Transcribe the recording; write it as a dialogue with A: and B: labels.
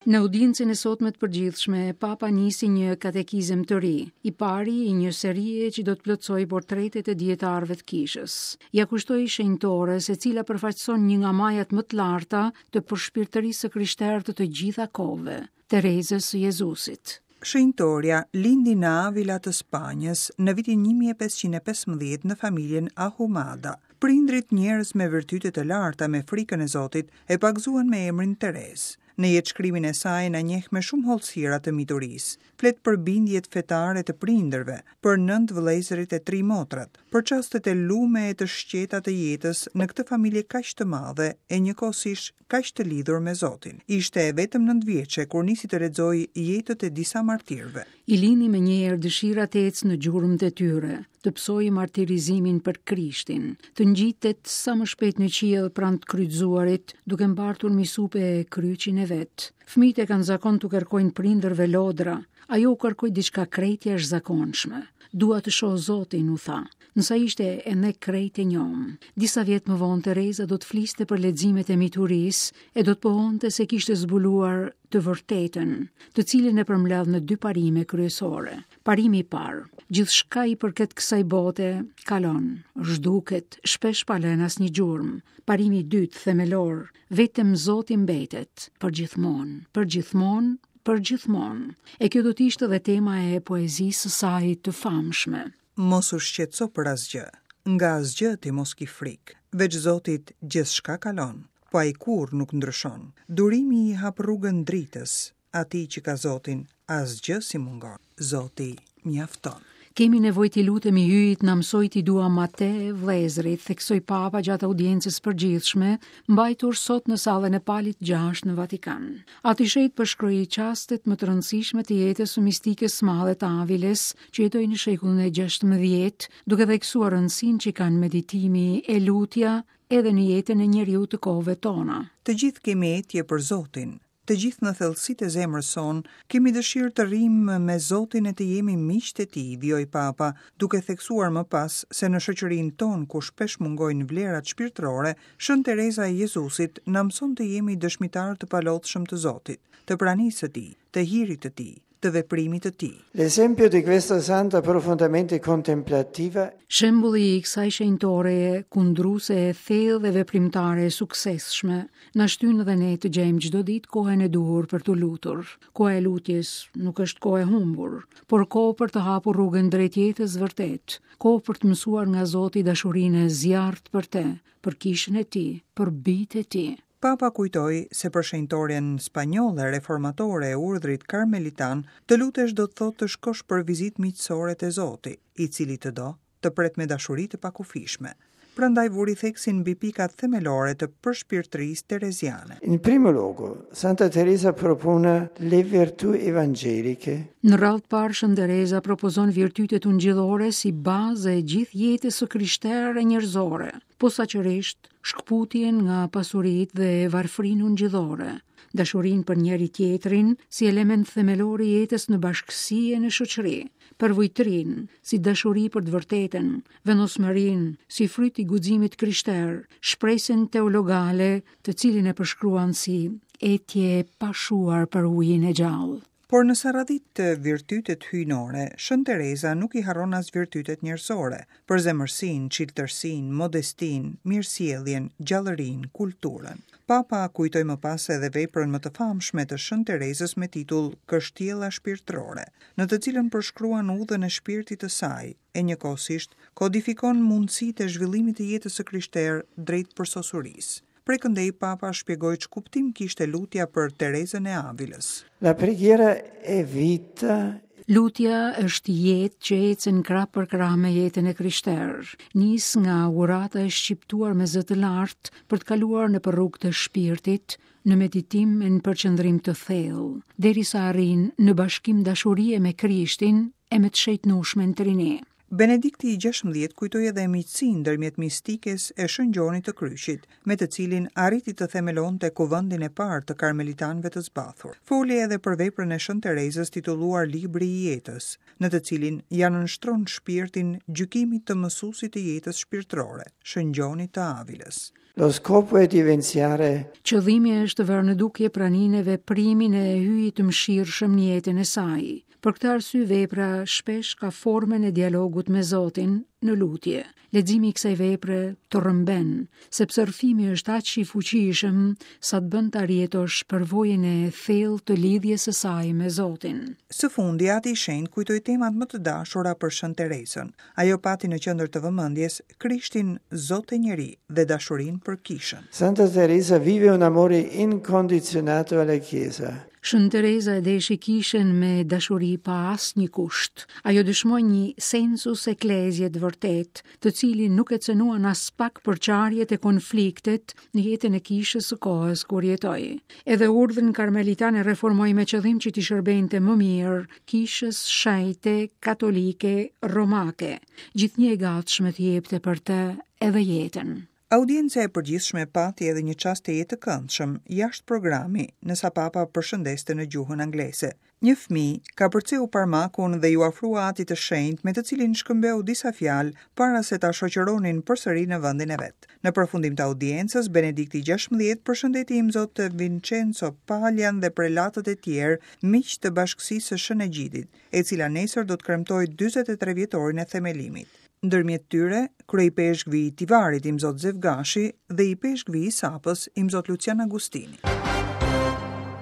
A: Në audiencën e sotme të përgjithshme, Papa nisi një katekizëm të ri, i pari i një serie që do të plotësoj portretet e dietarëve të kishës. Ja kushtoi shenjtores, e cila përfaqëson një nga majat më të larta të përshpirtërisë së krishterë të gjitha kohëve, Terezës së Jezusit.
B: Shenjtoria lindi në Avila të Spanjës në vitin 1515 në familjen Ahumada. Prindrit njerëz me virtyte të larta me frikën e Zotit e pagzuan me emrin Terezë. Në jetëshkrimin e saj na njeh me shumë hollësira të miturisë. Flet për bindjet fetare të prindërve, për 9 vëllezërit e 3 motrat, për çastet e lume e të shqeta të jetës në këtë familje kaq të madhe e njëkohësisht kaq të lidhur me Zotin. Ishte e vetëm 9 vjeçe kur nisi të lexojë jetët e disa martirëve.
A: I lini me njëherë dëshira të ecë në gjurmët e tyre, të psojë martirizimin për Krishtin, të ngjitet sa më shpejt në qiell pranë të kryqëzuarit, duke mbartur misupe e kryqin e vet. Fëmijët e kanë zakon të kërkojnë prindërve lodra, ajo u kërkoi diçka krejt jashtëzakonshme. Dua të shoh Zotin, u tha. Nësa ishte e ne krejt e njom. Disa vjet më vonë Tereza do të fliste për leximet e miturisë e do të pohonte se kishte zbuluar të vërtetën, të cilën e përmbledh në 2 parime kryesore. Parimi i parë, gjithçka i përket kësaj bote kalon, zhduket, shpesh pa lënë asnjë gjurmë. Parimi i dytë, themelor, vetëm Zoti mbetet, përgjithmonë. E kjo do të ishte dhe tema e poezisë së saj të famshme.
B: Mos u shqetëso për asgjë, nga asgjë ti mos ki frikë. Veç Zotit gjithçka kalon, po ai kurrë nuk ndryshon. Durimi i hap rrugën dritës, atij që ka Zotin, asgjë si mungon. Zoti mjafton.
A: Kemi nevojë t'i lutemi hyjit na mësoj t'i dua ma te vëllezërit, theksoi Papa gjatë audiencës përgjithshme, mbajtur sot në sallën e Palit 6 në Vatikan. Aty shet përshkroi çastet më të rëndësishme të jetës së mistikës së madhe të Aviles, që jetoi në shekullin e 16, duke theksuar rëndësinë që kanë meditimi e lutja edhe në jetën e njeriu të kohëve tona.
B: Të gjithë kemi etje për Zotin. Të gjithë në thellësitë e zemrës son, kemi dëshirë të rrimë me Zotin e të jemi miqtë e tij, vjoi Papa, duke theksuar më pas se në shoqërinë tonë ku shpesh mungojnë vlerat shpirtërore, Shën Tereza e Jezusit na mëson të jemi dëshmitar të palotshëm të Zotit, të pranisë së tij, të hirit të tij, të veprimit të tij.
C: L'esempio di questa santa profondamente contemplativa.
A: Shembulli i kësaj shenjtore kundruese e thellë dhe veprimtare e suksesshme na shtyn edhe ne të gjejmë çdo ditë kohën e duhur për të lutur. Koha e lutjes nuk është kohë e humbur, por kohë për të hapur rrugën drejt jetës vërtet, kohë për të mësuar nga Zoti dashurinë e zjarrt për te, për kishën e tij, për bijtë e tij.
B: Papa kujtoi se për shenjtorjen spanjolle reformatore e urdhrit karmelitan, të lutesh do të thotë të shkosh për vizitë miqësore te Zoti, i cili të do, të pret me dashuri të pakufishme. Prandaj vuri theksin mbi pikat themelore të përshpirtërisë tereziane.
C: In primo luogo, Santa Teresa propone le virtù evangeliche.
A: Në radhë të parë, Shën Tereza propozon virtytet ungjillore si bazë e gjithë jetës së krishterë e njerëzore, posaçërisht shkputjen nga pasuritë dhe varfrinë ungjillore, dashurinë për njëri tjetrin si element themelor i jetës në bashkësi e në shoqëri, përvojtrinë si dashuri për të vërtetën, vendosmërinë si fryt i guximit krishter, shpresën teologale, të cilin e përshkruan si etje e pashuar për ujin e gjallë.
B: Por në sa radhit të virtytet hyjnore, Shën Tereza nuk i harron as virtytet njerëzore, për zemërsinë, çiltërsinë, modestinë, mirësjelljen, gjallërinë, kulturën. Papa kujtoi më pas edhe veprën më të famshme të Shën Terezës me titull Kështjella shpirtërore, në të cilën përshkruan udhën e shpirtit të saj, e njëkohësisht kodifikon mundësitë e zhvillimit të jetës së krishterë drejt përsosurisë. Prekëndej Papa shpjegoi ç'kuptim kishte lutja për Terezën e Avilës.
C: La preghiera è vita.
A: Lutja është jetë që ecën krah për krah me jetën e krishterë, nis nga urata e shqiptuar me zë të lartë për të kaluar në rrugë të shpirtit, në meditim e në përqendrim të thellë, derisa arrin në bashkim dashurie me Krishtin e me të shejtnueshmen Trini.
B: Benedikti i 16 kujtoi edhe miqësinë ndërmjet mistikes e Shën Gjonit të Kryqit, me të cilin arriti të themelonte kuvendin e parë të karmelitanëve të zbathur. Foli edhe për veprën e Shën Terezës titulluar Libri i jetës, në të cilin janë nënshtron shpirtin gjykimit të mësuesit të jetës shpirtërore, Shën Gjonit të Avilës.
C: Lo scopo è di evidenziare
A: Qëllimi është të vërë në dukje praninë e veprimin e hyjit të mëshirshëm në jetën e saj. Për këtë arsye vepra shpesh ka formën e dialogut me Zotin në lutje. Leximi i kësaj vepre të rrëmben, sepse rrëfimi është aq i fuqishëm sa të bën të arjetosh përvojën e thellë të lidhjes së saj me Zotin.
B: Së fundi ati i shenjtë kujtoi temat më të dashura për Shën Teresën. Ajo pati në qendër të vëmendjes Krishtin, Zot e njeri dhe dashurinë për kishën.
C: Santa Teresa vive un amore incondizionato alla Chiesa.
A: Shën Teresa e deshi kishën me dashuri pa asnjë kusht. Ajo dëshmoi një sensus ecclesiae të vërtet, të cilin nuk e cënuan as pak përçarjet e konfliktet në jetën e kishës së kohës kur jetoi. Edhe urdhën karmelitane reformoi me qëllim që t'i shërbente më mirë kishës shenjte katolike romake, gjithnjë e gatshme të jepte për të edhe jetën.
B: Audienca e përgjithshme pati edhe një çast të jetë të këndshëm jashtë programi, nësa papa përshëndeste në gjuhën angleze. Një fëmijë ka përceu parmakun dhe ju ofrua atit të shenjtë me të cilin shkëmbeu disa fjalë para se ta shoqëronin përsëri në vendin e vet. Në përfundim të audiencës, Benedikti XVI përshëndeti imzot të Vincenzo Paljan dhe prelatët e tjerë, miq të Bashkësisë së Shënëgjidit, e cila nesër do të kremtojë 43 vjetorin e themelimit. Ndërmjet tyre, kryej peshkvi i Tivarit imzot Zevgashi dhe i peshkvi i Sapës imzot Lucian Agustini.